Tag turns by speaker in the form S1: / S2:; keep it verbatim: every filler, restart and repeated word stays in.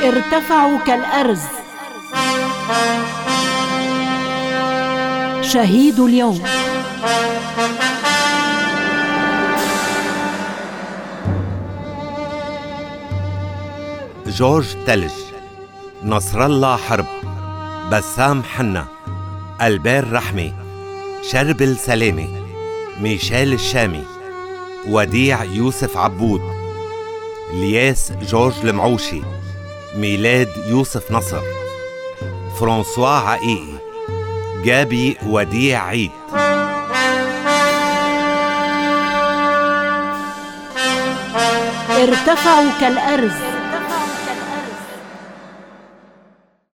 S1: ارتفعوا كالأرز. شهيد اليوم.
S2: جورج تلج، نصر الله حرب، بسام حنا، البير رحمي، شربل سلامي، ميشيل الشامي، وديع يوسف عبود، الياس جورج المعوشي، ميلاد يوسف نصر، فرانسوا عقيقي، جابي وديع عيد.
S1: ارتفعوا كالأرز.